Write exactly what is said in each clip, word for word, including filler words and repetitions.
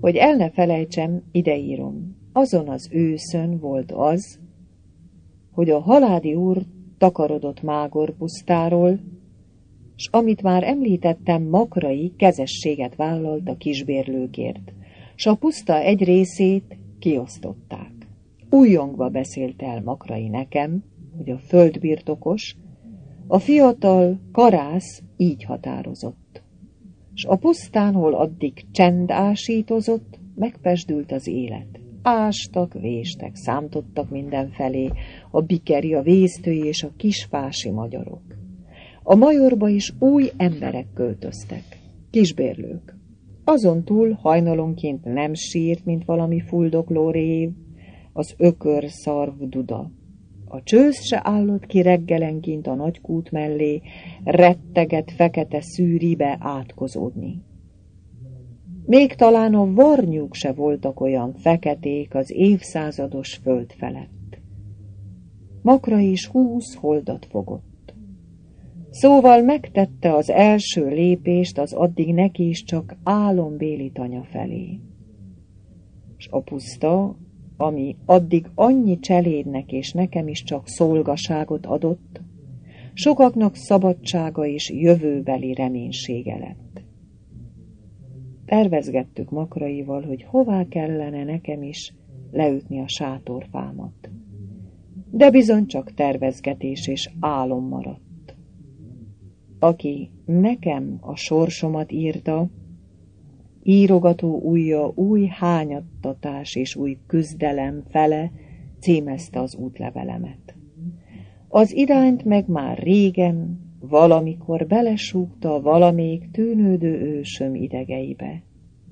Hogy el ne felejtsem, ideírom. Azon az őszön volt az, hogy a Haládi úr takarodott Mágor pusztáról, s amit már említettem, Makrai kezességet vállalt a kisbérlőkért, s a puszta egy részét kiosztották. Újjongva beszélt el Makrai nekem, hogy a földbirtokos, a fiatal Karász így határozott, s a pusztán, hol addig csend ásítozott, megpesdült az élet. Ástak, véstek, számtottak mindenfelé, a bikeri, a vésztői és a kisfási magyarok. A majorba is új emberek költöztek, kisbérlők. Azon túl hajnalonként nem sírt, mint valami fuldokló rév, az ökör szarv duda. A csősz se állott ki reggelenként a nagykút mellé, retteget fekete szűribe átkozódni. Még talán a varnyúk se voltak olyan feketék az évszázados föld felett. Makrai is húsz holdat fogott. Szóval megtette az első lépést az addig neki is csak álombéli tanya felé. S a puszta, ami addig annyi cselédnek és nekem is csak szolgaságot adott, sokaknak szabadsága és jövőbeli reménysége lett. Tervezgettük Makraival, hogy hová kellene nekem is leütni a sátorfámat. De bizony csak tervezgetés és álom maradt. Aki nekem a sorsomat írta, írogató ujja új hányattatás és új küzdelem fele címezte az útlevelemet. Az irányt meg már régen, valamikor belesúgta valamelyik tűnődő ősöm idegeibe.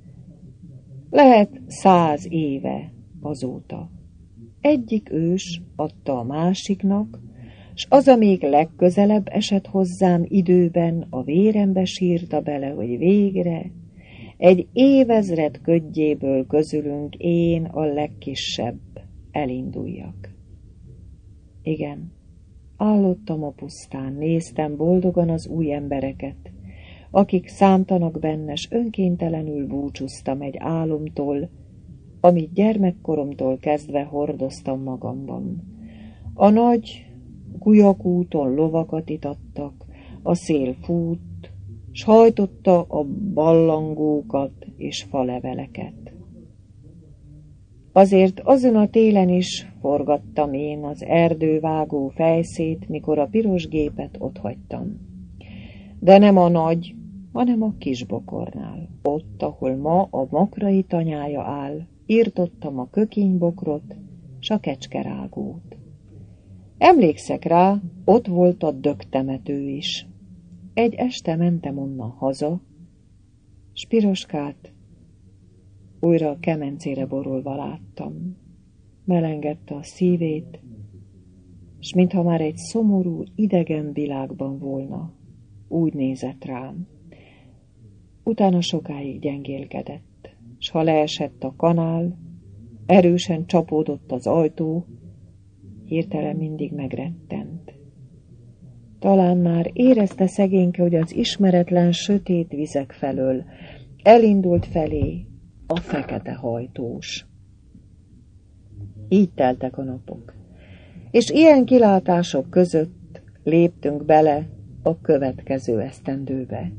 Lehet száz éve azóta. Egyik ős adta a másiknak, s az a még legközelebb esett hozzám időben, a vérembe sírta bele, hogy végre egy évezred ködjéből közülünk én a legkisebb elinduljak. Igen, állottam a pusztán, néztem boldogan az új embereket, akik számtanak benne, s önkéntelenül búcsúztam egy álomtól, amit gyermekkoromtól kezdve hordoztam magamban. A nagy gulyakúton lovakat itattak, a szél fút, s hajtotta a ballangókat és faleveleket. Azért azon a télen is forgattam én az erdővágó fejszét, mikor a piros gépet otthagytam. De nem a nagy, hanem a kisbokornál. Ott, ahol ma a Makrai tanyája áll, írtottam a kökénybokrot, s a kecskerágót. Emlékszek rá, ott volt a dögtemető is. Egy este mentem onnan haza, s Piroskát újra a kemencére borulva láttam. Melengedte a szívét, s mintha már egy szomorú, idegen világban volna, úgy nézett rám. Utána sokáig gyengélkedett, s ha leesett a kanál, erősen csapódott az ajtó, hirtelen mindig megrettent. Talán már érezte szegényke, hogy az ismeretlen sötét vizek felől elindult felé a fekete hajtós. Így teltek a napok, és ilyen kilátások között léptünk bele a következő esztendőbe.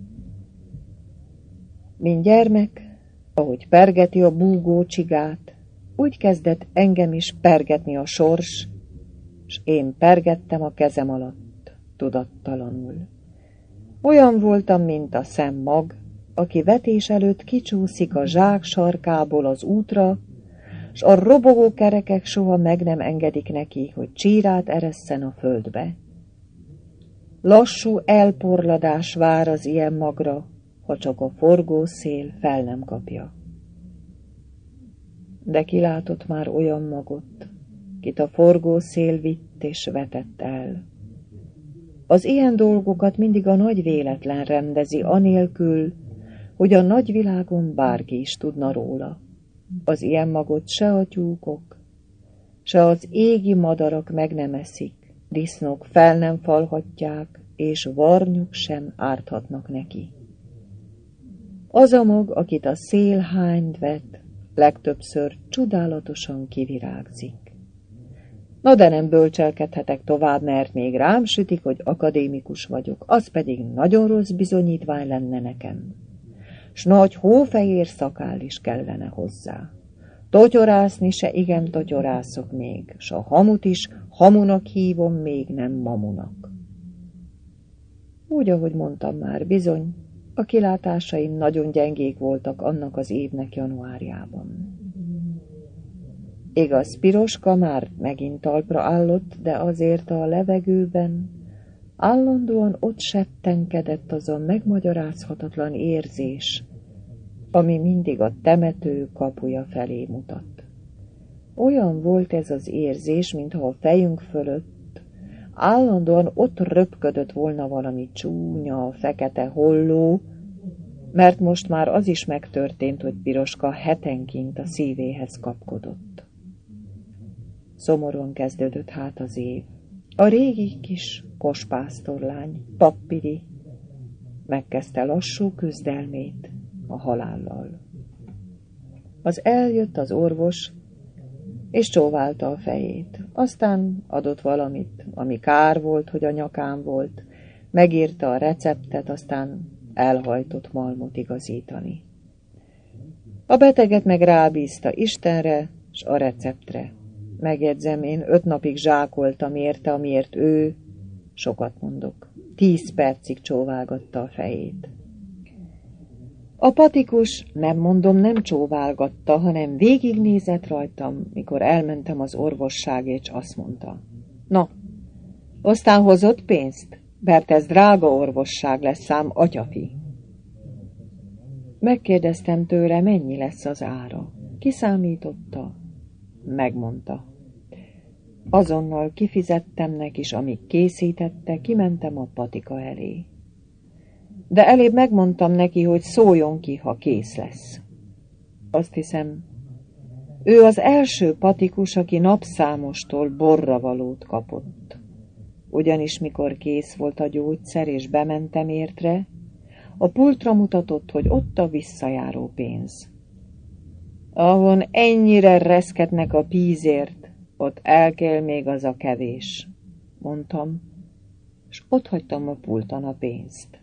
Mint gyermek, ahogy pergeti a búgó csigát, úgy kezdett engem is pergetni a sors, s én pergettem a kezem alatt, tudattalanul. Olyan voltam, mint a szemmag, aki vetés előtt kicsúszik a zsák sarkából az útra, s a robogó kerekek soha meg nem engedik neki, hogy csírát eresszen a földbe. Lassú elporladás vár az ilyen magra, ha csak a forgó szél fel nem kapja. De kilátott már olyan magot, kit a forgó szél vitt és vetett el. Az ilyen dolgokat mindig a nagy véletlen rendezi, anélkül, hogy a nagyvilágon bárki is tudna róla. Az ilyen magot se a tyúkok, se az égi madarak meg nem eszik, disznók fel nem falhatják, és varnyuk sem árthatnak neki. Az a mag, akit a szél hányt vet, legtöbbször csodálatosan kivirágzik. Na de nem bölcselkedhetek tovább, mert még rám sütik, hogy akadémikus vagyok, az pedig nagyon rossz bizonyítvány lenne nekem. S nagy hófehér szakál is kellene hozzá. Totyorászni se igen totyorászok még, s a hamut is hamunak hívom, még nem mamunak. Úgy, ahogy mondtam már, bizony, a kilátásaim nagyon gyengék voltak annak az évnek januárjában. Igaz, Piroska már megint talpra állott, de azért a levegőben állandóan ott settenkedett az a megmagyarázhatatlan érzés, ami mindig a temető kapuja felé mutat. Olyan volt ez az érzés, mintha a fejünk fölött állandóan ott röpködött volna valami csúnya, fekete holló, mert most már az is megtörtént, hogy Piroska hetenként a szívéhez kapkodott. Szomorúan kezdődött hát az év. A régi kis kospásztorlány, Pappiri, megkezdte lassú küzdelmét a halállal. Az eljött az orvos, és csóválta a fejét. Aztán adott valamit, ami kár volt, hogy a nyakán volt, megírta a receptet, aztán elhajtott malmot igazítani. A beteget meg rábízta Istenre, s a receptre. Megjegyzem, én öt napig zsákoltam érte, amiért ő, sokat mondok, tíz percig csóválgatta a fejét. A patikus, nem mondom, nem csóválgatta, hanem végignézett rajtam, mikor elmentem az orvosságért, s azt mondta: Na, aztán hozott pénzt? Mert ez drága orvosság lesz ám, atyafi. Megkérdeztem tőle, mennyi lesz az ára. Kiszámította, megmondta. Azonnal kifizettem neki, és amíg készítette, kimentem a patika elé. De elébb megmondtam neki, hogy szóljon ki, ha kész lesz. Azt hiszem, ő az első patikus, aki napszámostól borravalót kapott. Ugyanis mikor kész volt a gyógyszer, és bementem értre, a pultra mutatott, hogy ott a visszajáró pénz. Ahon ennyire reszketnek a pízért, ott el kell még az a kevés, mondtam, és ott hagytam a pulton a pénzt.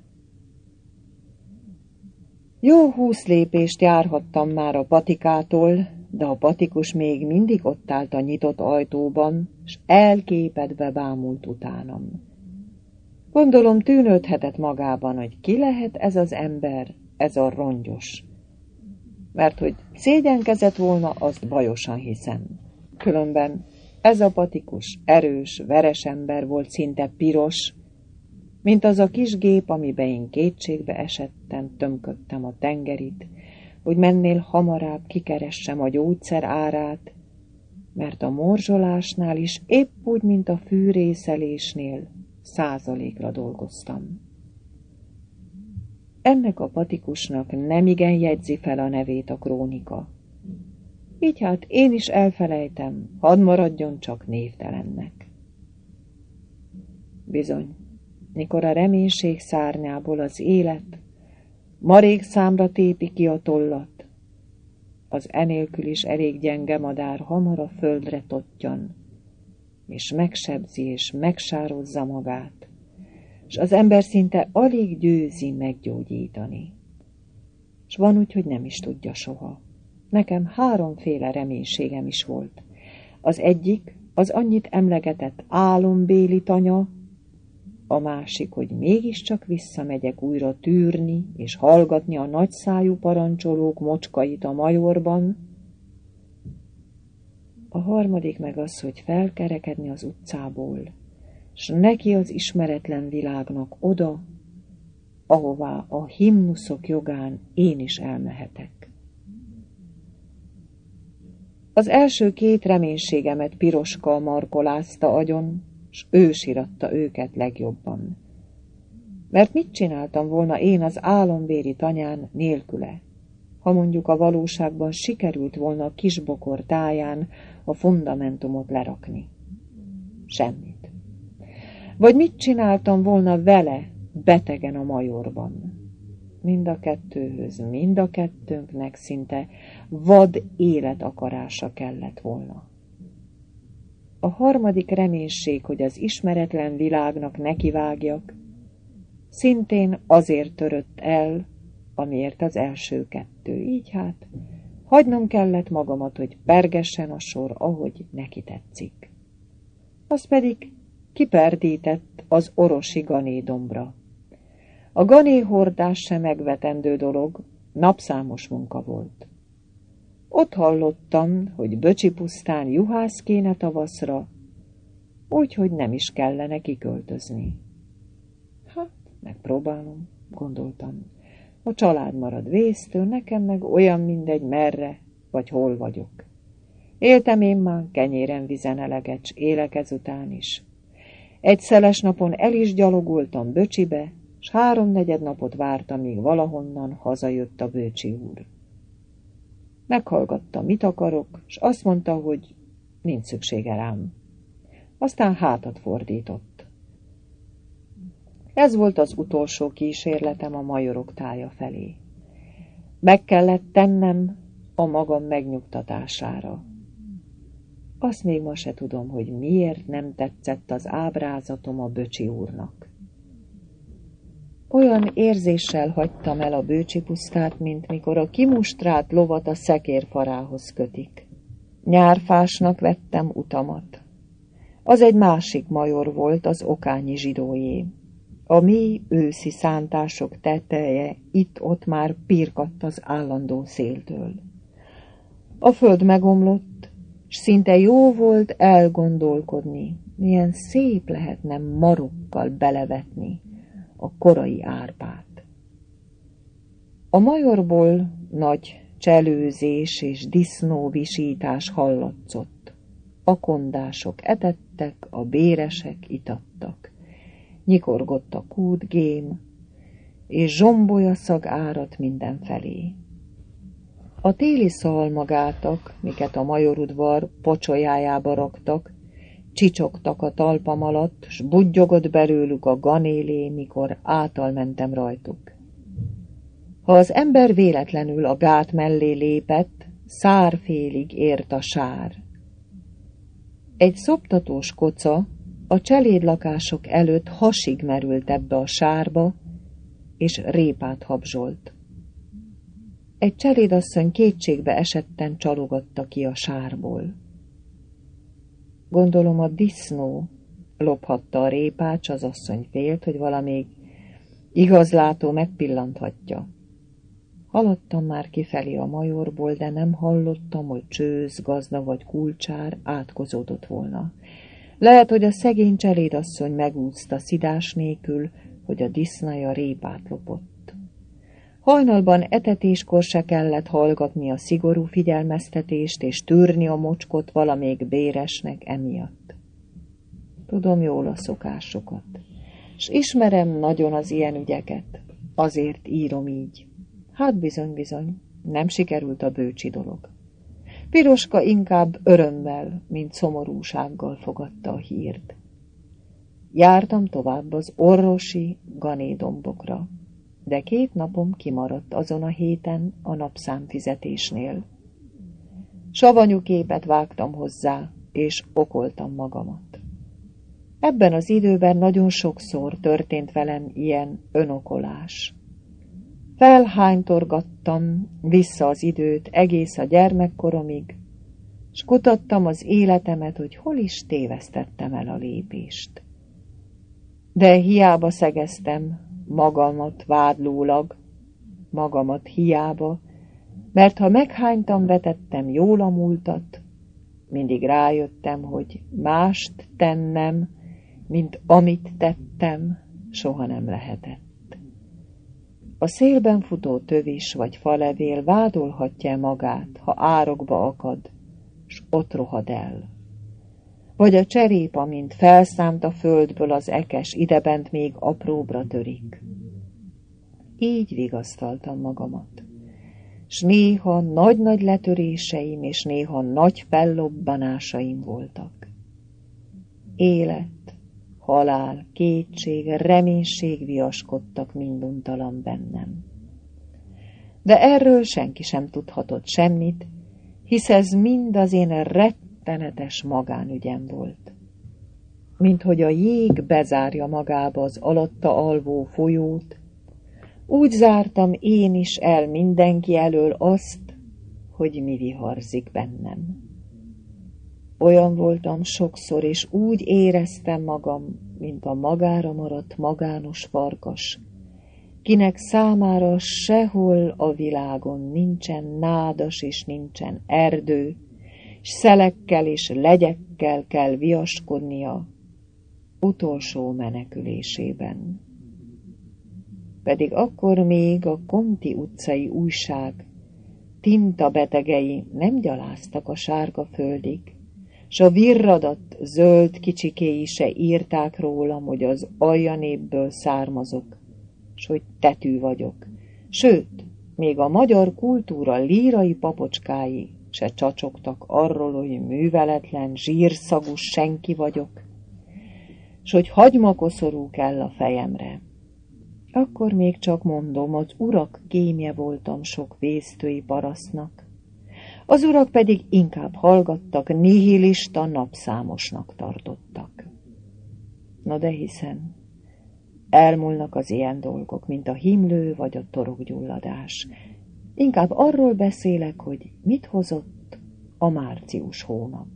Jó húsz lépést járhattam már a patikától, de a patikus még mindig ott állt a nyitott ajtóban, s elképedve bámult utánam. Gondolom tűnődhetett magában, hogy ki lehet ez az ember, ez a rongyos. Mert hogy szégyenkezett volna, azt bajosan hiszem. Különben ez a patikus, erős, veres ember volt, szinte piros, mint az a kis gép, amiben én kétségbe esettem, tömködtem a tengerit, hogy mennél hamarabb kikeressem a gyógyszer árát, mert a morzsolásnál is épp úgy, mint a fűrészelésnél százalékra dolgoztam. Ennek a patikusnak nemigen jegyzi fel a nevét a krónika. Így hát én is elfelejtem, hadd maradjon csak névtelennek. Bizony, mikor a reménység szárnyából az élet marék számra tépi ki a tollat, az enélkül is elég gyenge madár hamar a földre tottyan, és megsebzi és megsározza magát, és az ember szinte alig győzi meggyógyítani. S van úgy, hogy nem is tudja soha. Nekem háromféle reménységem is volt. Az egyik, az annyit emlegetett álombéli tanya, a másik, hogy mégiscsak visszamegyek újra tűrni és hallgatni a nagyszájú parancsolók mocskait a majorban, a harmadik meg az, hogy felkerekedni az utcából, s neki az ismeretlen világnak oda, ahová a himnuszok jogán én is elmehetek. Az első két reménységemet Piroska markolázta agyon, s ő síratta őket legjobban. Mert mit csináltam volna én az álombéli tanyán nélküle, ha mondjuk a valóságban sikerült volna a kisbokor táján a fundamentumot lerakni? Semmit. Vagy mit csináltam volna vele betegen a majorban? mind a kettőhöz, mind a kettőnknek szinte vad élet akarása kellett volna. A harmadik reménység, hogy az ismeretlen világnak nekivágjak, szintén azért törött el, amiért az első kettő. Így hát hagynom kellett magamat, hogy pergessen a sor, ahogy neki tetszik. Az pedig kiperdített az orosi ganédombra. A ganéhordás sem megvetendő dolog, napszámos munka volt. Ott hallottam, hogy Böcsi pusztán juhász kéne tavaszra, úgyhogy nem is kellene kiköltözni. Hát, megpróbálom, gondoltam. A család marad vésztől, nekem meg olyan mindegy merre, vagy hol vagyok. Éltem én már kenyéren vizen eleget, s élek ezután is. Egy szeles napon el is gyalogoltam Böcsibe, s háromnegyed napot vártam, míg valahonnan hazajött a Böcsi úr. Meghallgatta, mit akarok, s azt mondta, hogy nincs szüksége rám. Aztán hátat fordított. Ez volt az utolsó kísérletem a majorok tája felé. Meg kellett tennem a magam megnyugtatására. Azt még ma se tudom, hogy miért nem tetszett az ábrázatom a Böcsi úrnak. Olyan érzéssel hagytam el a Böcsi pusztát, mint mikor a kimustrált lovat a szekérfarához kötik. Nyárfásnak vettem utamat. Az egy másik major volt, az okányi zsidójé. A mély őszi szántások teteje itt-ott már pirkadt az állandó széltől. A föld megomlott, s szinte jó volt elgondolkodni, milyen szép lehetne marokkal belevetni a korai árpát. A majorból nagy cselőzés és disznóvisítás hallatszott. A kondások etettek, a béresek itattak. Nyikorgott a kútgém, és zsombolyaszag áradt mindenfelé. A téli szalmagátak, miket a majorudvar pocsolyájába raktak, csicsogtak a talpam alatt, s budgyogott belőlük a ganélé, mikor átalmentem rajtuk. Ha az ember véletlenül a gát mellé lépett, szárfélig ért a sár. Egy szoptatós koca a cselédlakások előtt hasig merült ebbe a sárba, és répát habzsolt. Egy cselédasszony kétségbe esetten csalogatta ki a sárból. Gondolom a disznó lophatta a répát, s az asszony félt, hogy valamelyik igazlátó megpillanthatja. Haladtam már kifelé a majorból, de nem hallottam, hogy csőz, gazda vagy kulcsár átkozódott volna. Lehet, hogy a szegény cselédasszony megúszta szidás nélkül, hogy a disznaja répát lopott. Hajnalban etetéskor se kellett hallgatni a szigorú figyelmeztetést és tűrni a mocskot valamelyik béresnek emiatt. Tudom jól a szokásokat, s ismerem nagyon az ilyen ügyeket, azért írom így. Hát bizony-bizony, nem sikerült a bőcsi dolog. Piroska inkább örömmel, mint szomorúsággal fogadta a hírt. Jártam tovább az orrosi ganédombokra, de két napom kimaradt azon a héten a napszámfizetésnél. Savanyú képet vágtam hozzá, és okoltam magamat. Ebben az időben nagyon sokszor történt velem ilyen önokolás. Felhánytorgattam vissza az időt egész a gyermekkoromig, s kutattam az életemet, hogy hol is tévesztettem el a lépést. De hiába szegeztem magamat vádlólag, magamat hiába, mert ha meghánytam, vetettem jól a múltat, mindig rájöttem, hogy mást tennem, mint amit tettem, soha nem lehetett. A szélben futó tövis vagy falevél vádolhatja magát, ha árokba akad, s ott rohad el. Vagy a cserép, amint felszámt a földből az ekes, idebent még apróbra törik. Így vigasztaltam magamat, s néha nagy-nagy letöréseim, és néha nagy fellobbanásaim voltak. Élet, halál, kétség, reménység viaskodtak minduntalan bennem. De erről senki sem tudhatott semmit, hisz ez mind az én rettenetes magánügyem volt. Minthogy a jég bezárja magába az alatta alvó folyót, úgy zártam én is el mindenki elől azt, hogy mi viharzik bennem. Olyan voltam sokszor, és úgy éreztem magam, mint a magára maradt magános farkas, kinek számára sehol a világon nincsen nádas és nincsen erdő, s szelekkel és legyekkel kell viaskodnia utolsó menekülésében. Pedig akkor még a Conti utcai újság tintabetegei nem gyaláztak a sárga földig, s a virradat zöld kicsikéi se írták rólam, hogy az aljanépből származok, s hogy tetű vagyok. Sőt, még a magyar kultúra lírai papocskái se csacsogtak arról, hogy műveletlen, zsírszagú senki vagyok, s hogy hagymakoszorú kell a fejemre. Akkor még csak mondom, az urak kémje voltam sok vésztői parasztnak, az urak pedig inkább hallgattak, nihilista napszámosnak tartottak. Na de hiszen elmúlnak az ilyen dolgok, mint a himlő vagy a torokgyulladás. Inkább arról beszélek, hogy mit hozott a március hónap.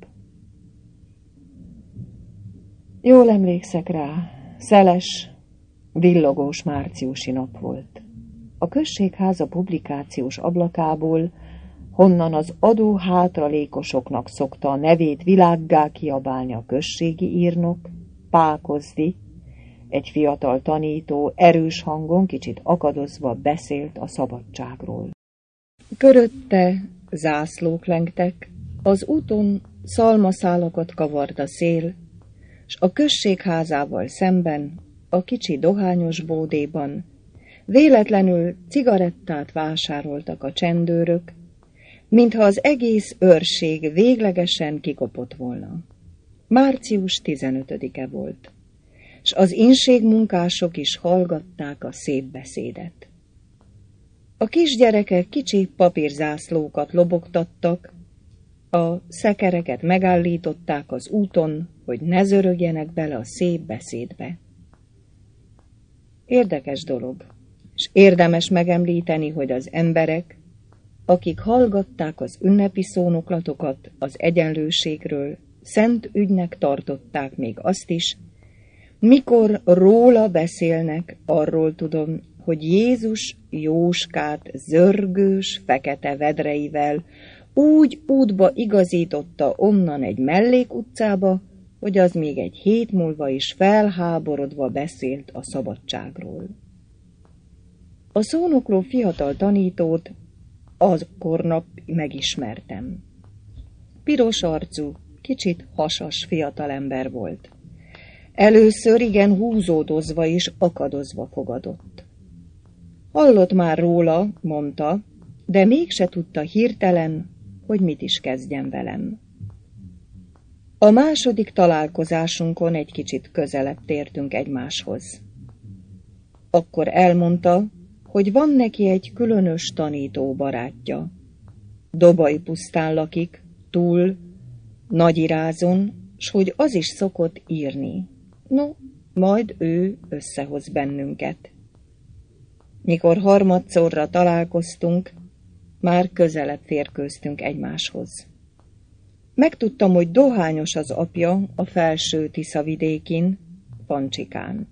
Jól emlékszek rá, szeles, villogós márciusi nap volt. A községháza publikációs ablakából, honnan az adó hátralékosoknak szokta a nevét világgá kiabálni a községi írnok, Pákozdi, egy fiatal tanító, erős hangon, kicsit akadozva beszélt a szabadságról. Körötte zászlók lengtek, az úton szalmaszálakat kavart a szél, s a községházával szemben, a kicsi dohányos bódéban véletlenül cigarettát vásároltak a csendőrök, mintha az egész őrség véglegesen kikopott volna. Március tizenötödike volt, s az inségmunkások is hallgatták a szép beszédet. A kisgyerekek kicsi papírzászlókat lobogtattak, a szekereket megállították az úton, hogy ne zörögjenek bele a szép beszédbe. Érdekes dolog, és érdemes megemlíteni, hogy az emberek, akik hallgatták az ünnepi szónoklatokat az egyenlőségről, szent ügynek tartották még azt is, mikor róla beszélnek, arról tudom, hogy Jézus Jóskát zörgős, fekete vedreivel úgy útba igazította onnan egy mellékutcába, hogy az még egy hét múlva is felháborodva beszélt a szabadságról. A szónokló fiatal tanítót akkor nap megismertem. Piros arcú, kicsit hasas fiatalember volt. Először igen húzódozva és akadozva fogadott. Hallott már róla, mondta, de mégse tudta hirtelen, hogy mit is kezdjen velem. A második találkozásunkon egy kicsit közelebb tértünk egymáshoz. Akkor elmondta, hogy van neki egy különös tanító barátja. Dobai pusztán lakik, túl, Nagyirázon, s hogy az is szokott írni. No, majd ő összehoz bennünket. Mikor harmadszorra találkoztunk, már közelebb férkőztünk egymáshoz. Megtudtam, hogy dohányos az apja a felső Tisza vidékin, Pancsikán.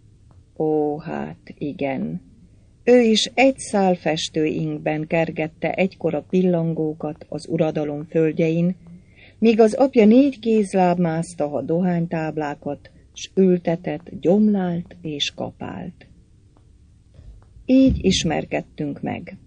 Ó, hát igen, ő is egy szál festőinkben kergette egykor a pillangókat az uradalom földjein, míg az apja négy kézláb mászta a dohánytáblákat, s ültetett, gyomlált és kapált. Így ismerkedtünk meg.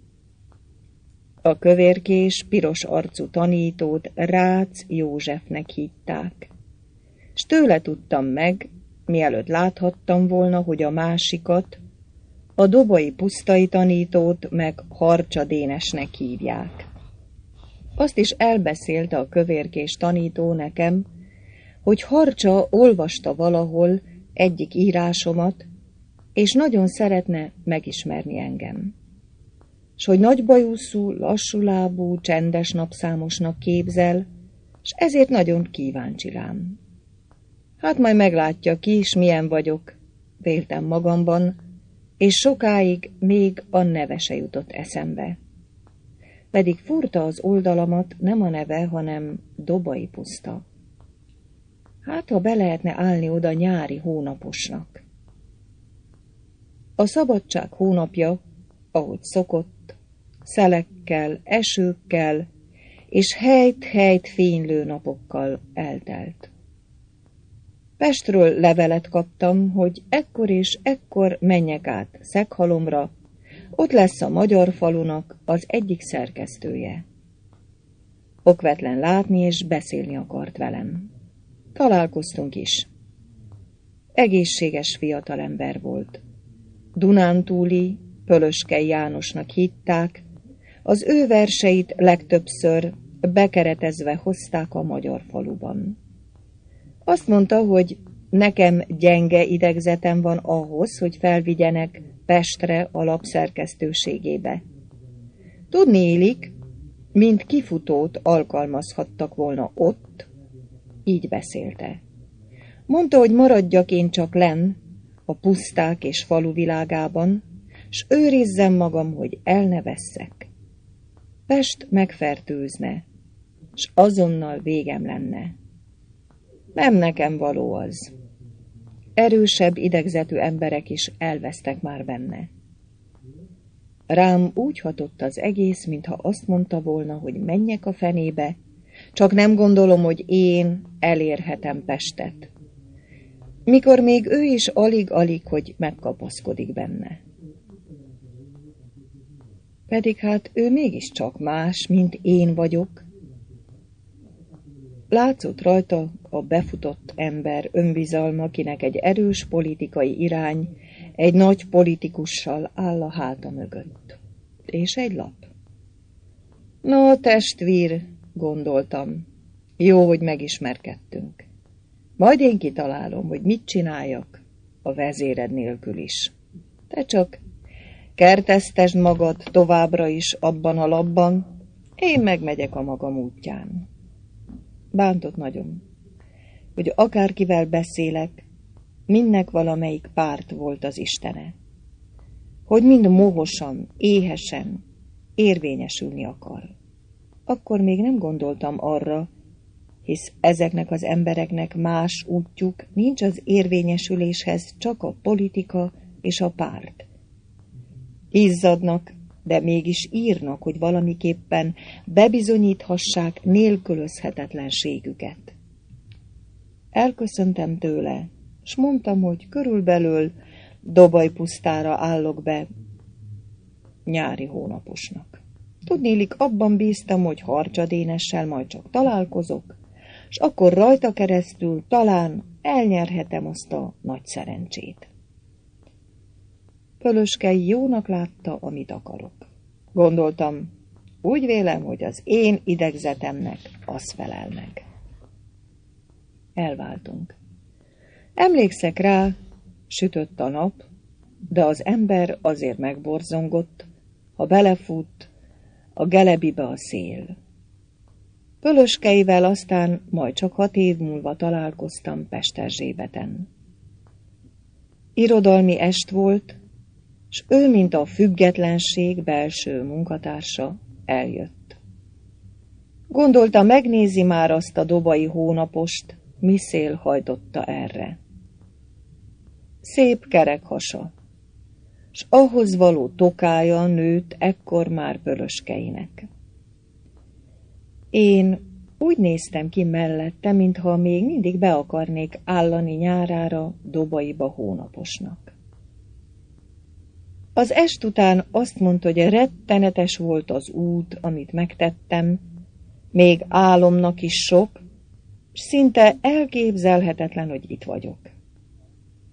A kövérkés, piros arcú tanítót Rácz Józsefnek hívták, s tőle tudtam meg, mielőtt láthattam volna, hogy a másikat, a dobai pusztai tanítót meg Harcsa Dénesnek hívják. Azt is elbeszélte a kövérkés tanító nekem, hogy Harcsa olvasta valahol egyik írásomat, és nagyon szeretne megismerni engem. s hogy nagybajuszú, lassulábú, csendes napszámosnak képzel, s ezért nagyon kíváncsi rám. Hát majd meglátja ki is, milyen vagyok, véltem magamban, és sokáig még a neve se jutott eszembe. Pedig furta az oldalamat nem a neve, hanem Dobai Puszta. Hát, ha be lehetne állni oda nyári hónaposnak. A szabadság hónapja, ahogy szokott, szelekkel, esőkkel és helyt-helyt fénylő napokkal eltelt. Pestről levelet kaptam, hogy ekkor és ekkor menjek át Szeghalomra, ott lesz a Magyar Falunak az egyik szerkesztője. Okvetlen látni és beszélni akart velem. Találkoztunk is. Egészséges fiatalember volt. Dunántúli, Pölöskei Jánosnak hitták, az ő verseit legtöbbször bekeretezve hozták a Magyar Faluban. Azt mondta, hogy nekem gyenge idegzetem van ahhoz, hogy felvigyenek Pestre a lapszerkesztőségébe. Tudni illik, mint kifutót alkalmazhattak volna ott, így beszélte. Mondta, hogy maradjak én csak lenn, a puszták és falu világában, s őrizzem magam, hogy el ne vesszek. Pest megfertőzne, s azonnal végem lenne. Nem nekem való az. Erősebb idegzetű emberek is elvesztek már benne. Rám úgy hatott az egész, mintha azt mondta volna, hogy menjek a fenébe, csak nem gondolom, hogy én elérhetem Pestet. Mikor még ő is alig-alig, hogy megkapaszkodik benne. Pedig hát ő mégiscsak más, mint én vagyok. Látszott rajta a befutott ember önbizalma, akinek egy erős politikai irány, egy nagy politikussal áll a háta mögött. És egy lap. No, testvér, gondoltam, jó, hogy megismerkedtünk. Majd én kitalálom, hogy mit csináljak a vezéred nélkül is. Te csak kerteztesd magad továbbra is abban a labban, én megmegyek a magam útján. Bántott nagyon, hogy akárkivel beszélek, mindnek valamelyik párt volt az istene. Hogy mind mohosan, éhesen érvényesülni akar. Akkor még nem gondoltam arra, hisz ezeknek az embereknek más útjuk nincs az érvényesüléshez, csak a politika és a párt. Izzadnak, de mégis írnak, hogy valamiképpen bebizonyíthassák nélkülözhetetlenségüket. Elköszöntem tőle, s mondtam, hogy körülbelül Dobai Pusztára állok be nyári hónaposnak. Tudniillik, abban bíztam, hogy Harcsa Dénessel majd csak találkozok, s akkor rajta keresztül talán elnyerhetem azt a nagy szerencsét. Pölöskei jónak látta, amit akarok. Gondoltam, úgy vélem, hogy az én idegzetemnek az felel meg. Elváltunk. Emlékszek rá, sütött a nap, de az ember azért megborzongott, ha belefut a gelebibe a szél. Pölöskeivel aztán majd csak hat év múlva találkoztam Pesterzsébeten. Irodalmi est volt, s ő, mint a függetlenség belső munkatársa, eljött. Gondolta, megnézi már azt a dobai hónapost, mi szél hajtotta erre. Szép kerek hasa, s ahhoz való tokája nőtt ekkor már Pölöskeinek. Én úgy néztem ki mellette, mintha még mindig be akarnék állani nyárára Dobaiba hónaposnak. Az est után azt mondta, hogy rettenetes volt az út, amit megtettem, még álomnak is sok, s szinte elképzelhetetlen, hogy itt vagyok.